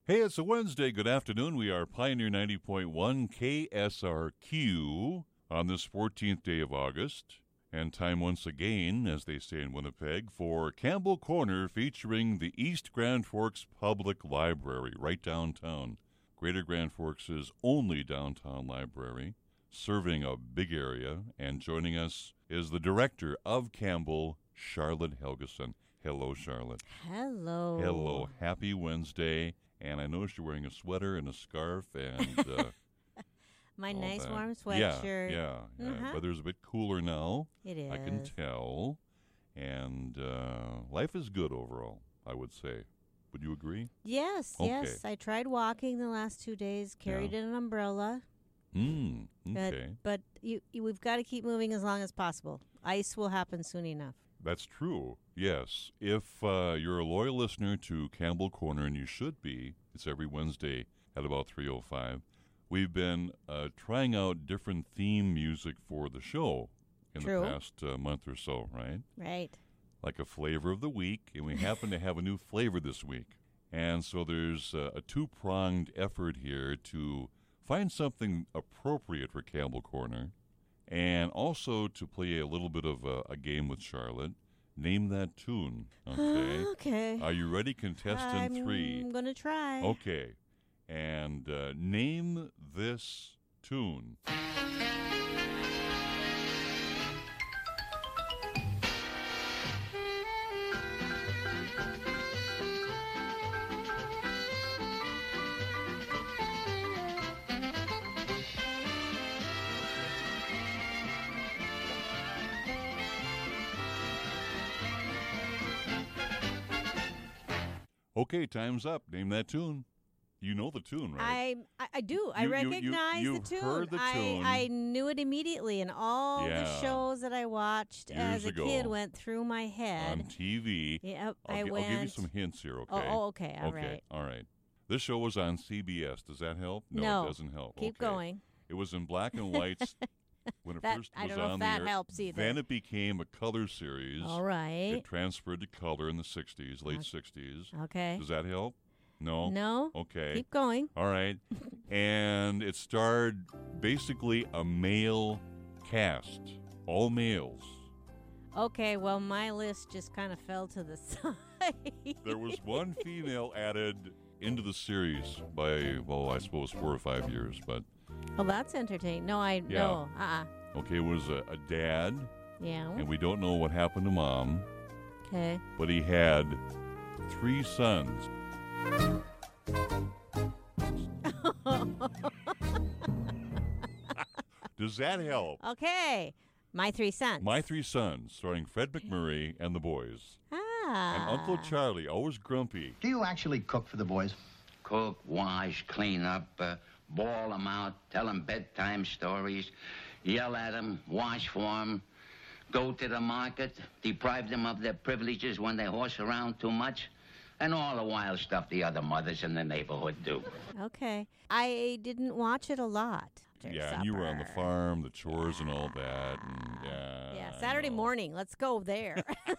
Hey, it's a Wednesday. Good afternoon. We are Pioneer 90.1 KSRQ on this 14th day of August. And time once again, as they say in Winnipeg, for Campbell Corner featuring the East Grand Forks Public Library right downtown. Greater Grand Forks' only downtown library, serving a big area. And joining us is the director of Campbell, Charlotte Helgeson. Hello, Charlotte. Hello. Hello. Happy Wednesday. And I noticed you're wearing a sweater and a scarf and my all nice that. warm sweatshirt. Yeah. Uh-huh. Weather's a bit cooler now. It is. I can tell. And life is good overall, I would say. Would you agree? Yes, Okay. yes. I tried walking the last 2 days, carried an umbrella. Okay. But we've got to keep moving as long as possible. Ice will happen soon enough. That's true, yes. If you're a loyal listener to Campbell Corner, and you should be, it's every Wednesday at about 3:05, we've been trying out different theme music for the show in True. the past month or so, right? Right. Like a flavor of the week, and we happen to have a new flavor this week. And so there's a two-pronged effort here to find something appropriate for Campbell Corner, and also to play a little bit of a game with Charlotte. Name that tune, okay? Okay. Are you ready, contestant 3? I'm going to try. Okay. And name this tune. Okay, time's up. Name that tune. You know the tune, right? I do. I You- recognize you've the tune. heard the tune. I knew it immediately, and all Yeah. the shows that I watched Years as a ago. kid went through my head. On TV. Yep, I'll give you some hints here, okay? Okay, all right. All right. This show was on CBS. Does that help? No. It doesn't help. Keep Okay. going. It was in black and whites when it That- first I was don't know if on that the air. helps either. Then it became a color series. All right. It transferred to color in the 60s, late 60s. Okay. Does that help? No? No. Okay. Keep going. All right. And it starred basically a male cast, all males. Okay, well, my list just kind of fell to the side. There was one female added into the series by, well, I suppose 4 or 5 years, but Well, that's entertaining. No, Yeah. no. okay, it was a dad, Yeah. and we don't know what happened to mom, Okay. but he had 3 sons. Does that help? Okay. My 3 sons. My 3 sons, starring Fred McMurray and the boys. Ah. And Uncle Charlie, always grumpy. Do you actually cook for the boys? Cook, wash, clean up, bawl them out, tell them bedtime stories, yell at them, wash for them, go to the market, deprive them of their privileges when they horse around too much, and all the wild stuff the other mothers in the neighborhood do. Okay. I didn't watch it a lot. Yeah, and you were on the farm, the chores and all that. And Yeah, I Saturday know. morning. Let's go there.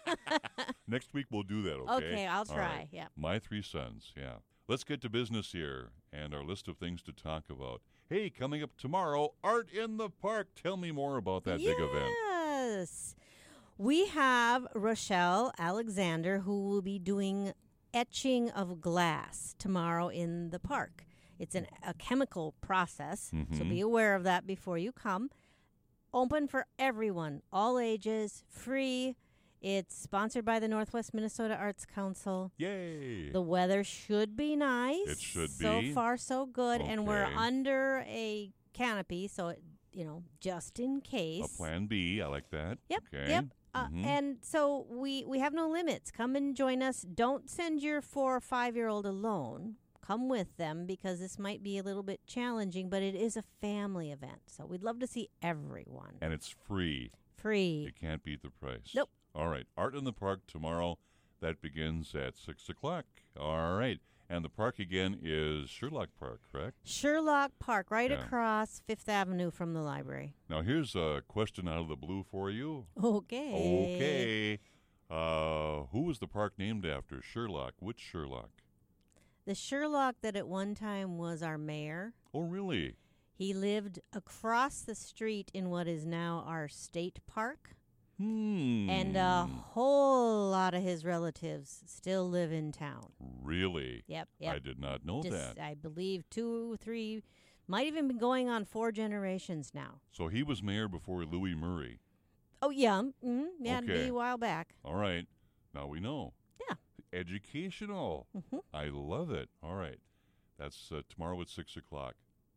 Next week we'll do that, okay? Okay, I'll All try, right. yeah. My 3 sons, yeah. Let's get to business here and our list of things to talk about. Hey, coming up tomorrow, Art in the Park. Tell me more about that big event. Yes. We have Rochelle Alexander who will be doing etching of glass tomorrow in the park. It's a chemical process, so be aware of that before you come. Open for everyone, all ages, free. It's sponsored by the Northwest Minnesota Arts Council. Yay! The weather should be nice. It should So be. far, so good. And we're Okay. under a canopy, so, just in case. A plan B, I like that. Yep, Okay. yep. And so we have no limits. Come and join us. Don't send your 4 or 5-year-old alone. Come with them because this might be a little bit challenging, but it is a family event. So we'd love to see everyone. And it's free. Free. You can't beat the price. Nope. All right. Art in the Park tomorrow. That begins at 6 o'clock. All right. And the park again is Sherlock Park, correct? Sherlock Park, right Yeah. across Fifth Avenue from the library. Now, here's a question out of the blue for you. Okay. Okay. Who was the park named after? Sherlock. Which Sherlock? The Sherlock that at one time was our mayor, Oh, really? he lived across the street in what is now our state park. And a whole lot of his relatives still live in town. Really? Yep. I did not know that. I believe 2, 3, might even be going on 4 generations now. So he was mayor before Louis Murray. Oh, yeah. Yeah, it'd be Okay. a while back. All right. Now we know. Yeah. Educational. Mhm. I love it. All right. That's tomorrow at 6 o'clock.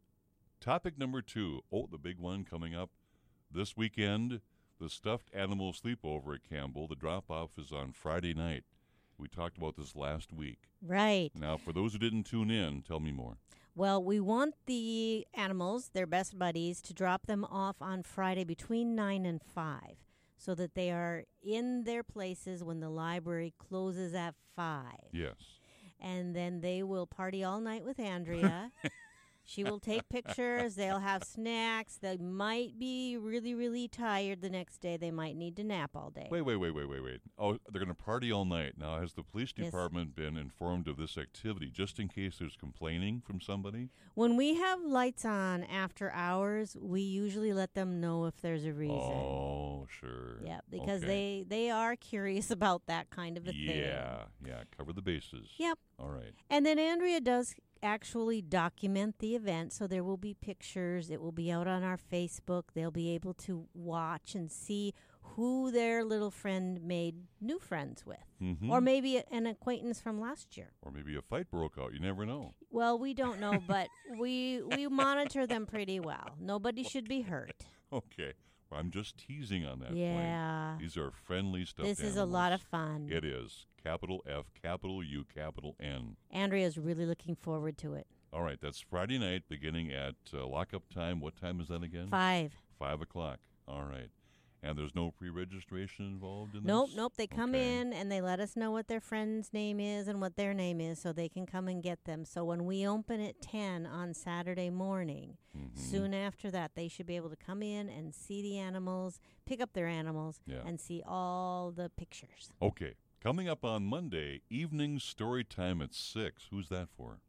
Topic number 2. Oh, the big one coming up this weekend. The stuffed animal sleepover at Campbell. The drop-off is on Friday night. We talked about this last week. Right. Now, for those who didn't tune in, tell me more. Well, we want the animals, their best buddies, to drop them off on Friday between 9 and 5 so that they are in their places when the library closes at 5. Yes. And then they will party all night with Andrea. She will take pictures. They'll have snacks. They might be really, really tired the next day. They might need to nap all day. Wait. Oh, they're going to party all night. Now, has the police Yes. department been informed of this activity just in case there's complaining from somebody? When we have lights on after hours, we usually let them know if there's a reason. Oh, sure. Yeah, because Okay. they are curious about that kind of a thing. Yeah, cover the bases. Yep. All right. And then Andrea does actually document the event, so there will be pictures. It will be out on our Facebook. They'll be able to watch and see who their little friend made new friends with. Mm-hmm. Or maybe an acquaintance from last year. Or maybe a fight broke out. You never know. Well, we don't know, but we monitor them pretty well. Nobody should be hurt. Okay. Well, I'm just teasing on that Yeah. point. These are friendly stuff. This is a lot of fun. It is. Capital F, capital U, capital N. Andrea's really looking forward to it. All right. That's Friday night beginning at lockup time. What time is that again? 5. 5 o'clock. All right. And there's no pre-registration involved in Nope. this? They come Okay. in and they let us know what their friend's name is and what their name is so they can come and get them. So when we open at 10 on Saturday morning, soon after that, they should be able to come in and see the animals, pick up their animals, Yeah. and see all the pictures. Okay. Coming up on Monday, evening story time at 6. Who's that for?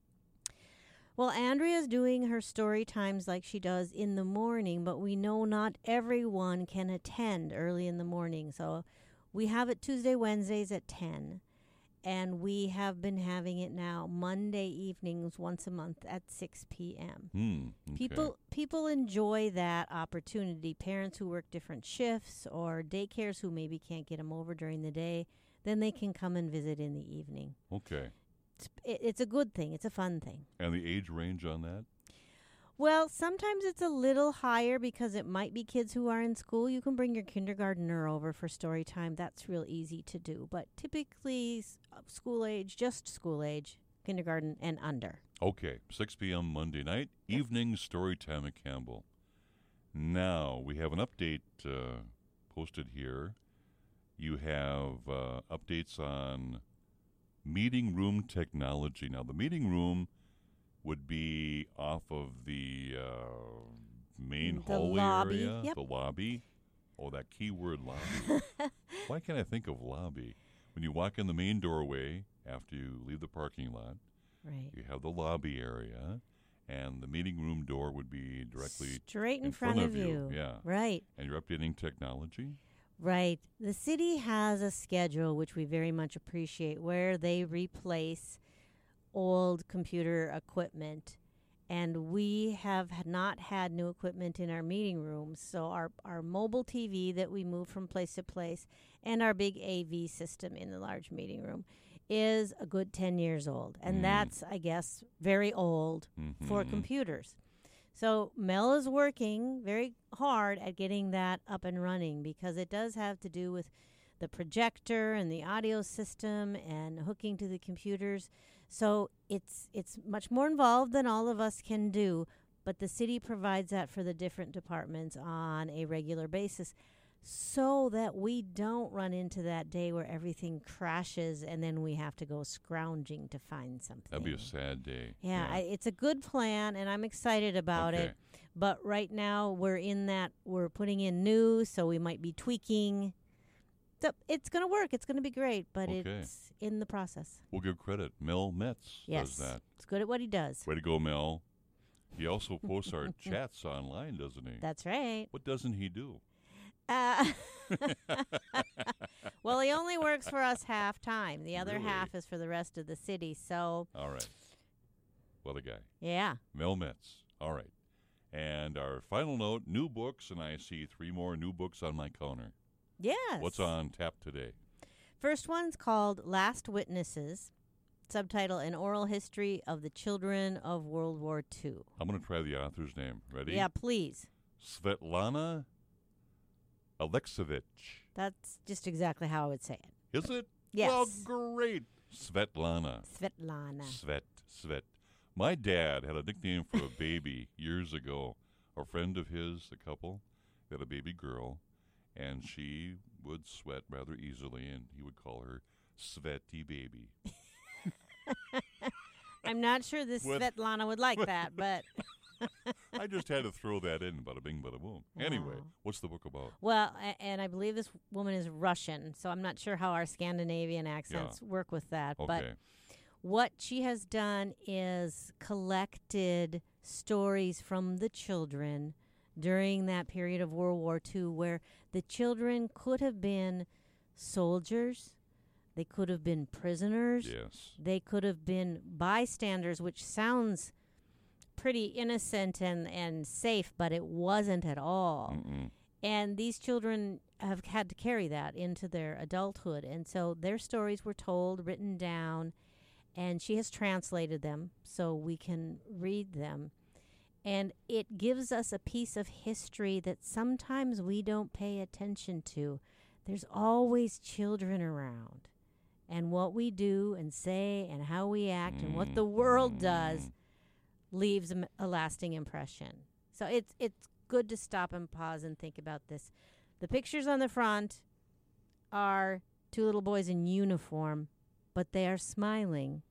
Well, Andrea's doing her story times like she does in the morning, but we know not everyone can attend early in the morning. So we have it Tuesday, Wednesdays at 10. And we have been having it now Monday evenings once a month at 6 p.m. Okay. People enjoy that opportunity. Parents who work different shifts or daycares who maybe can't get them over during the day, then they can come and visit in the evening. Okay. It's a good thing. It's a fun thing. And the age range on that? Well, sometimes it's a little higher because it might be kids who are in school. You can bring your kindergartner over for story time. That's real easy to do. But typically school age, just school age, kindergarten and under. Okay. 6 p.m. Monday night, evening story time at Campbell. Now, we have an update posted here. You have updates on meeting room technology. Now, the meeting room would be off of the main The hallway lobby, area, yep. the lobby. Oh, that keyword lobby. Why can't I think of lobby? When you walk in the main doorway after you leave the parking lot, Right. you have the lobby area, and the meeting room door would be directly Straight in front of you. Yeah. Right. And you're updating technology? Right. The city has a schedule, which we very much appreciate, where they replace old computer equipment. And we have not had new equipment in our meeting rooms. So our mobile TV that we move from place to place and our big AV system in the large meeting room is a good 10 years old. And that's, I guess, very old for computers. So Mel is working very hard at getting that up and running because it does have to do with the projector and the audio system and hooking to the computers. So it's much more involved than all of us can do, but the city provides that for the different departments on a regular basis so that we don't run into that day where everything crashes and then we have to go scrounging to find something. That'd be a sad day. Yeah, it's a good plan, and I'm excited about it. But right now, we're putting in new, so we might be tweaking. So it's going to work. It's going to be great, but Okay. it's in the process. We'll give credit. Mel Metz Yes. does that. It's good at what he does. Way to go, Mel. He also posts our chats online, doesn't he? That's right. What doesn't he do? Well, he only works for us half time. The other Really? half is for the rest of the city. So, All right. What a guy. yeah. Mel Metz. All right. And our final note, new books, and I see 3 more new books on my counter. Yes. What's on tap today? First one's called Last Witnesses. Subtitle, An Oral History of the Children of World War II. I'm going to try the author's name. Ready? Yeah, please. Svetlana Alexievich. That's just exactly how I would say it. Is it? Yes. Well, great. Svetlana. Svetlana. Svet. My dad had a nickname for a baby years ago. A friend of his, a couple, they had a baby girl, and she would sweat rather easily, and he would call her Svetty Baby. I'm not sure this With- Svetlana would like that, but I just had to throw that in, bada bing, bada boom. Anyway, Oh. what's the book about? well, and I believe this woman is Russian, so I'm not sure how our Scandinavian accents work with that. Okay. But what she has done is collected stories from the children during that period of World War II where the children could have been soldiers, they could have been prisoners, Yes. they could have been bystanders, which sounds pretty innocent and safe, but it wasn't at all. Mm-mm. And these children have had to carry that into their adulthood. And so their stories were told, written down, and she has translated them so we can read them. And it gives us a piece of history that sometimes we don't pay attention to. There's always children around. And what we do and say and how we act and what the world does leaves a lasting impression. So it's good to stop and pause and think about this. The pictures on the front are 2 little boys in uniform, but they are smiling.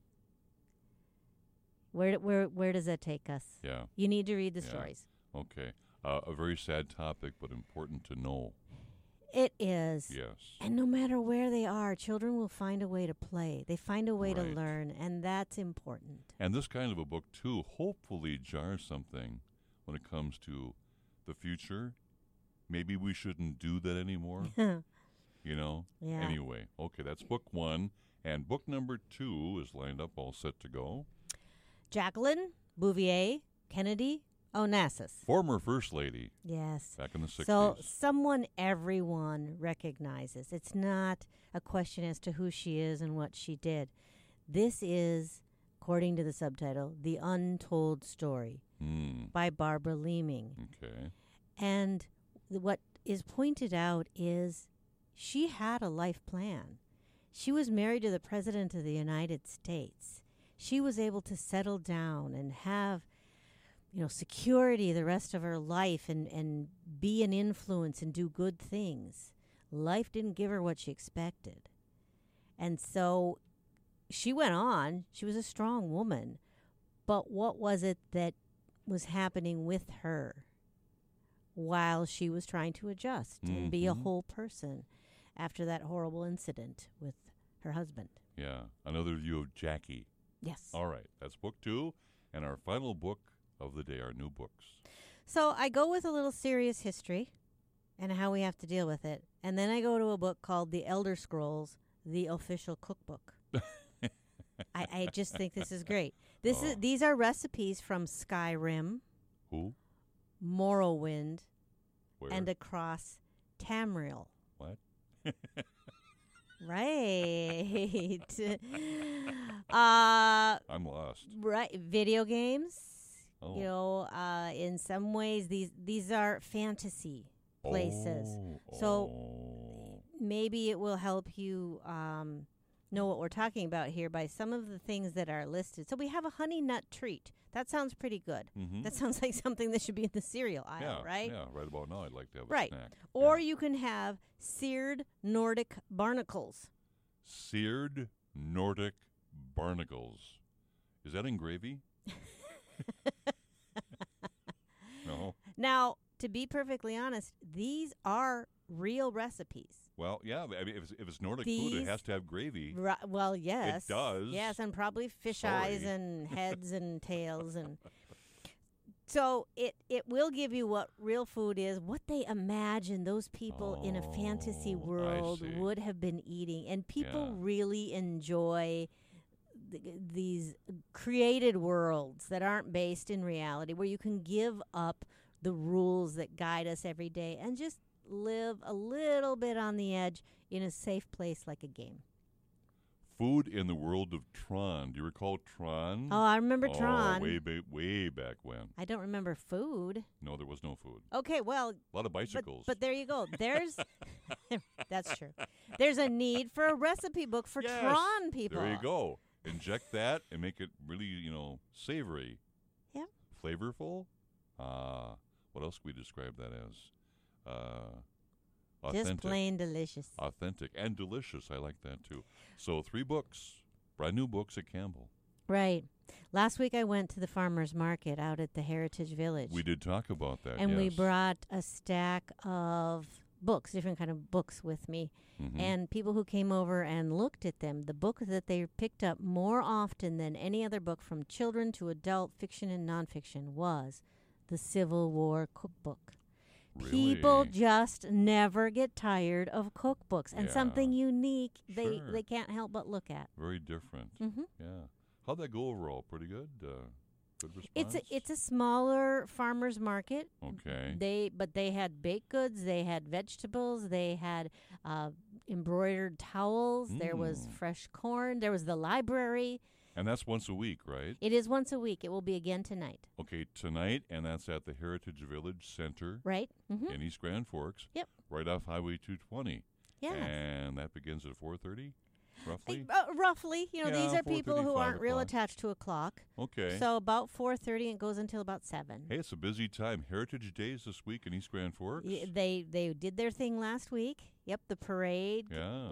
Where does that take us? Yeah. You need to read the Yeah. stories. Okay. A very sad topic, but important to know. It is. Yes. And no matter where they are, children will find a way to play. They find a way to Right. learn, and that's important. And this kind of a book, too, hopefully jars something when it comes to the future. Maybe we shouldn't do that anymore, you know? Yeah. Anyway, okay, that's book 1. And book number 2 is lined up, all set to go. Jacqueline Bouvier Kennedy Onassis. Former First Lady Yes. back in the 60s. So someone everyone recognizes. It's not a question as to who she is and what she did. This is, according to the subtitle, The Untold Story by Barbara Leeming. Okay. And what is pointed out is she had a life plan. She was married to the President of the United States. She was able to settle down and have, security the rest of her life and be an influence and do good things. Life didn't give her what she expected. And so she went on. She was a strong woman. But what was it that was happening with her while she was trying to adjust and be a whole person after that horrible incident with her husband? Yeah. Another view of Jackie. Yes. All right. That's book 2. And our final book of the day, our new books. So I go with a little serious history and how we have to deal with it. And then I go to a book called The Elder Scrolls, The Official Cookbook. I just think this is great. These are recipes from Skyrim, Who? Morrowind, Where? and across Tamriel. What? Right. I'm lost. Right. Video games. Oh. In some ways, these are fantasy places. So maybe it will help you know what we're talking about here by some of the things that are listed. So we have a honey nut treat. That sounds pretty good. Mhm. That sounds like something that should be in the cereal aisle, right? Yeah, right about now I'd like to have Right. a snack. Or Yeah. you can have seared Nordic barnacles. Seared Nordic barnacles. Is that in gravy? No. Now, to be perfectly honest, these are real recipes. Well, yeah. I mean, if it's Nordic food, it has to have gravy. Well, yes. It does. Yes, and probably fish eyes and heads and tails. And so it will give you what real food is, what they imagine those people in a fantasy world would have been eating. And people really enjoy these created worlds that aren't based in reality, where you can give up the rules that guide us every day and just live a little bit on the edge in a safe place like a game. Food in the world of Tron. Do you recall Tron? Oh, I remember Tron. Way back when. I don't remember food. No, there was no food. Okay, well. A lot of bicycles. But there you go. There's, that's true. There's a need for a recipe book for Tron people. There you go. Inject that and make it really, savory. Yeah. Flavorful. What else can we describe that as? Just Authentic. plain delicious. Authentic and delicious. I like that too. So 3 books, brand new books at Campbell. Right. Last week I went to the farmer's market out at the Heritage Village. We did talk about that, and we brought a stack of books, different kind of books with me. Mm-hmm. And people who came over and looked at them, the book that they picked up more often than any other book from children to adult fiction and nonfiction was the Civil War cookbook. Really? People just never get tired of cookbooks, and something unique they can't help but look at. Very different. Mm-hmm. Yeah. How'd that go overall? Pretty good? Good response? It's a smaller farmer's market. Okay. But they had baked goods, they had vegetables, they had embroidered towels, there was fresh corn, there was the library. And that's once a week, right? It is once a week. It will be again tonight. Okay, tonight, and that's at the Heritage Village Center. Right. Mm-hmm. In East Grand Forks. Yep. Right off Highway 220. Yeah. And that begins at 4:30, roughly? Roughly. These are people who aren't real attached to a clock. Okay. So about 4:30 and it goes until about 7. Hey, it's a busy time. Heritage Days this week in East Grand Forks. They did their thing last week. Yep, the parade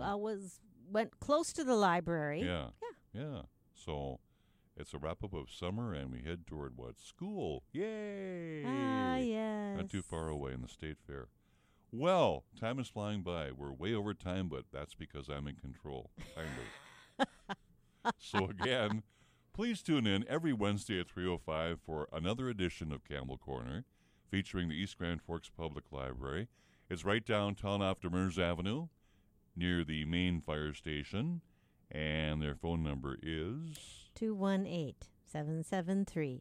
went close to the library. Yeah. So it's a wrap-up of summer, and we head toward School. Yay! Yes. Not too far away in the State Fair. Well, time is flying by. We're way over time, but that's because I'm in control, kind of. So again, please tune in every Wednesday at 3:05 for another edition of Campbell Corner, featuring the East Grand Forks Public Library. It's right downtown off Demers Avenue, near the main fire station, and their phone number is 218-773-9121.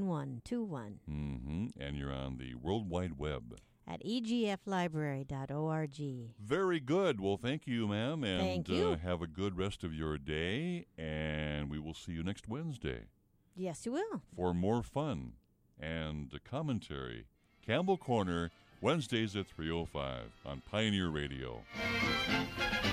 Mm-hmm. And you're on the World Wide Web at egflibrary.org. Very good. Well, thank you, ma'am. And thank you. Have a good rest of your day. And we will see you next Wednesday. Yes, you will. For more fun and commentary. Campbell Corner, Wednesdays at 3:05 on Pioneer Radio.